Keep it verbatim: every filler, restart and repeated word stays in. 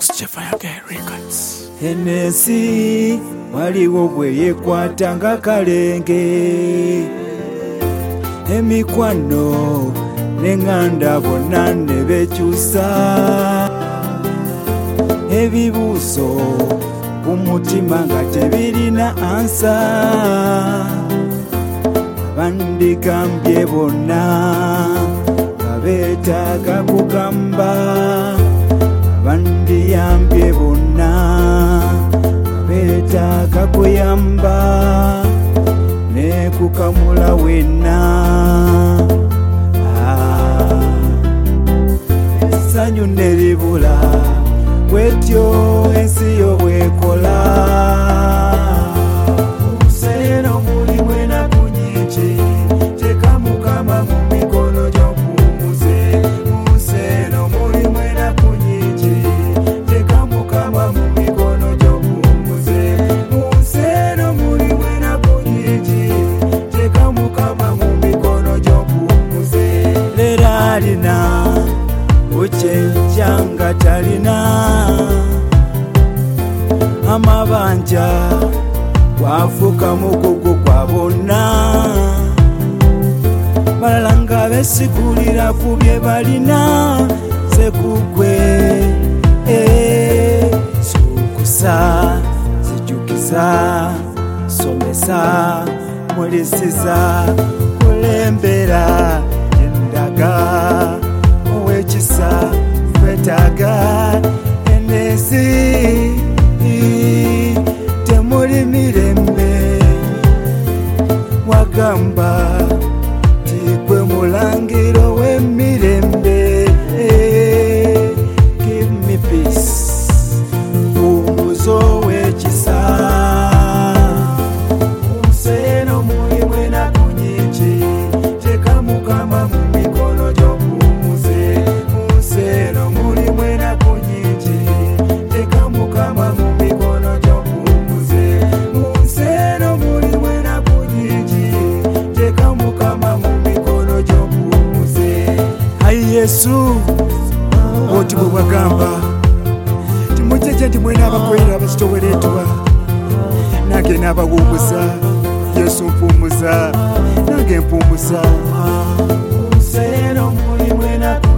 Enesi waliwo bwe yekwatanga kalenge, emikwano n'enganda bonna ne bekyusa, ebibuuzo ku mutima nga tebirina ansa, abandigambye bonna nga beetaaga kugamba, abandiyambye bonna nga beetaaga kuyamba, ne kukamula wenna. Essanyu ne libula bwetyo ensi yo bwekola, omuseera omulimu ennaku nnyingi, teeka Mukama mu mikono gy'omuwummuze. Omuseera omulimu ennaku nnyingi, teeka Mukama mu mikono gy'omuwummuze. Omuseera omulimu ennaku nnyingi, teeka Mukama mu mikono gy'omuwummuze. Leero alina bukyenkya nga talina, amabanja bwafuuka mugugu kwa bonna, balala nga besigulira ku bye balina. Sekugwe sukusa, zijukiza, somesa, mulisiza, kulembera endaga, owekisa kwetaaga. Enesi temuli mirembe, wagamba tikwe mulangiro w'emirembe. Give me peace, umuzo w'ekisa. Omuseera omulimu ennaku nnyingi, teeka Mukama mu mikono gy'omuwummuze. Omuseera omulimu ennaku nnyingi, teeka Mukama mu mikono gy'omuwummuze. Omuseera omulimu ennaku nnyingi, teeka Mukama mu mikono gy'omuwummuze. Ayi Yesu, oti bwe bwagamba timujjeje nti mwena abakwera abakitowereetwa, nange n'abawummuza. Yesu mpuumuza, nange mpuumuza. Omuseera omulimu ennaku